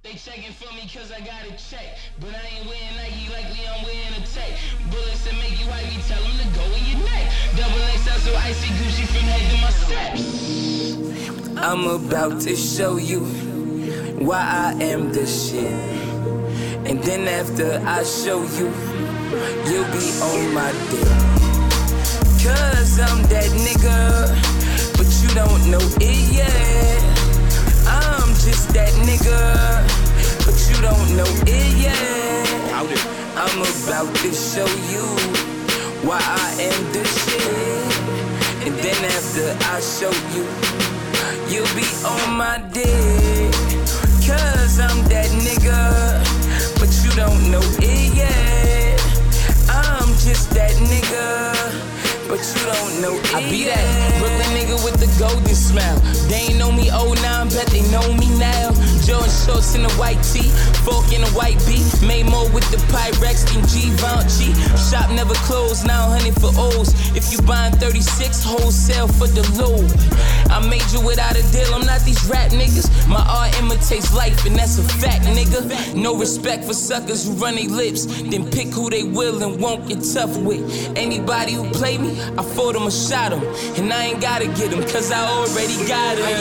They checking for me cause I got a check. But I ain't wearing Nike likely I'm wearing a tech. Bullets that make you hypey, tell them to go in your neck. Double XL so icy Gucci from head to my steps. I'm about to show you why I am the shit. And then after I show you, you'll be on my dick. Cause I'm that nigga, but you don't know it yet. I'm just that nigga, but you don't know it yet. I'm about to show you why I am the shit. And then after I show you, you'll be on my dick. Cause I'm that nigga, but you don't know it yet. I'm just that nigga, but you don't know it. I be that Brooklyn nigga with the golden smile. They ain't know me 09, bet they know me now. Jordan shorts in a white tee, fork in a white beat. Made more with the Pyrex than Givenchy. Shop never closed, now 100 for O's. If you buying 36, wholesale for the low. I made you without a deal, I'm not these rap niggas. My art imitates life and that's a fact, nigga. No respect for suckers who run their lips, then pick who they will and won't get tough with. Anybody who play me, I fought him or shot him. And I ain't gotta get him, cause I already got him.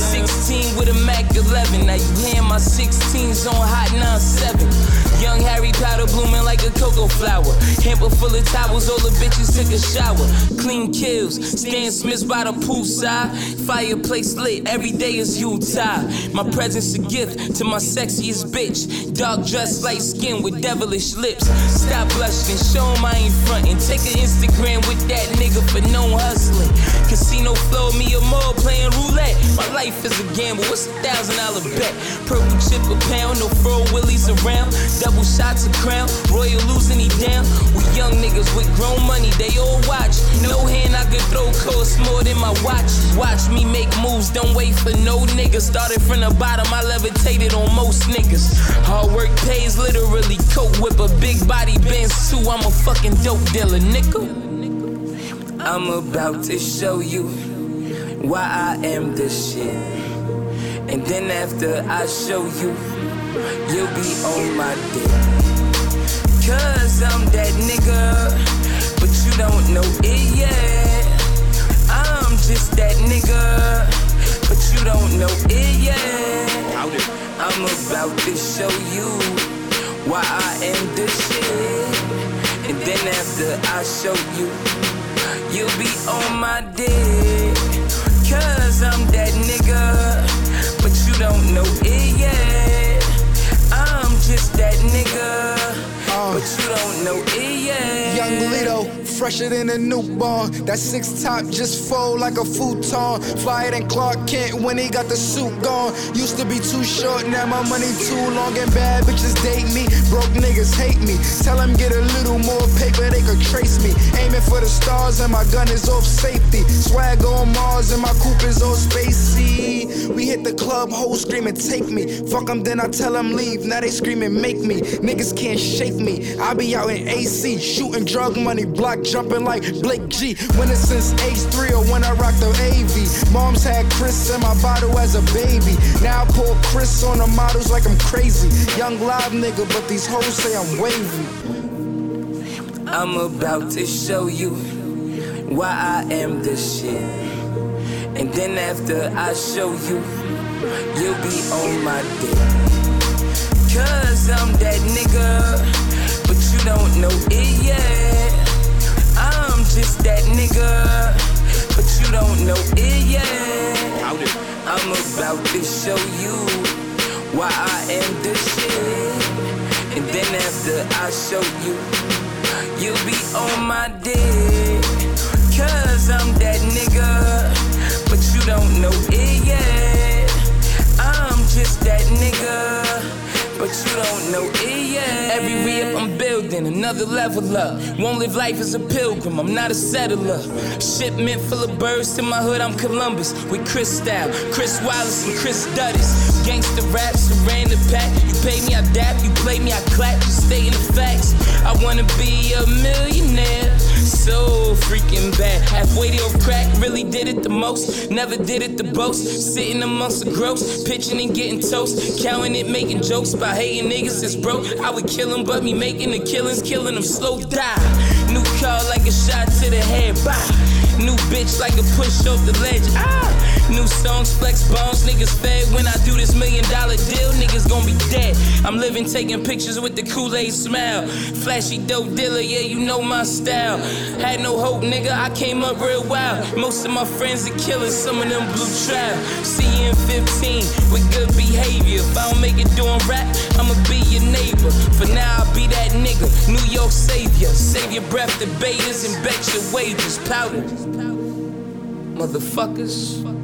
16 with a Mac 11, now you hearing my 16s on Hot 97. Young Harry Potter blooming like a cocoa flower. Hamper full of towels, all the bitches took a shower. Clean kills, Stan Smith's by the poolside. Fireplace lit, every day is Utah. My presence a gift to my sexiest bitch. Dark dress, light skin with devilish lips. Stop blushing, show 'em I ain't frontin'. Take an Instagram with that nigga for no hustling. Casino flow, me or more playing roulette. My life is a gamble, what's $1,000 bet? Purple chip a pound, no fro willies around. Double shots of crown, Royal losing he down. We young niggas with grown money, they all watch. No hand I could throw costs more than my watch. Watch me make moves, don't wait for no niggas. Started from the bottom, I levitated on most niggas. Hard work pays literally, coat whip a big body Benz too. I'm a fucking dope dealer, nigga. I'm about to show you why I am the shit. And then after I show you, you'll be on my dick. Cause I'm that nigga, but you don't know it yet. I'm just that nigga, but you don't know it yet. I'm about to show you why I am the shit. And then after I show you, you'll be on my dick. Cause I'm that nigga, but you don't know it yet. I'm just that nigga, but you don't know it yet. Young Lito, fresher than a newborn. That six top just fold like a futon. Flyer than Clark Kent when he got the suit gone. Used to be too short, now my money too long. And bad bitches date me, broke niggas hate me. Tell them get a little more paper, they could trace me. Aiming for the stars and my gun is off safety. Swag on Mars and my coupe is on spacey. We hit the club, hoes screaming take me. Fuck them, then I tell them leave. Now they screaming make me. Niggas can't shake me. I be out in AC, shooting drug money, block jumping like Blake G. Winning since age 3 or when I rocked the AV. Moms had Chris in my bottle as a baby. Now I pour Chris on the models like I'm crazy. Young live nigga, but these hoes say I'm wavy. I'm about to show you why I am the shit. And then after I show you, you'll be on my dick. Cause I'm that nigga, but you don't know it yet. I'm just that nigga, but you don't know it yet. I'm about to show you why I am the shit. And then after I show you, you'll be on my dick. Cause I'm that nigga, but you don't know it yet. I'm just that nigga, but you don't know it yet. Every re-up I'm building, another level up. Won't live life as a pilgrim, I'm not a settler. Shipment full of birds to my hood, I'm Columbus. With Chris Style, Chris Wallace and Chris Duddis. Gangsta rap, surround the pack. You pay me, I dap, you play me, I clap. Just stay in the facts. I wanna be a millionaire. So freaking bad. Halfway to crack, really did it the most. Never did it the boast. Sitting amongst the gross, pitching and getting toast. Counting it, making jokes about hating niggas that's broke. I would kill them, but me making the killings, killing them slow die. New car like a shot to the head, bye. New bitch like a push off the ledge, New songs, flex bombs, niggas fed. When I do this $1 million deal, niggas gon' be dead. I'm living, taking pictures with the Kool-Aid smile. Flashy dope dealer, yeah, you know my style. Had no hope, nigga, I came up real wild. Most of my friends are killers, some of them blue trial. See you in 15 with good behavior. If I don't make it doing rap, I'ma be your neighbor. For now, I'll be that nigga, New York savior. Save your breath to betas and bet your wages. Powder, motherfuckers.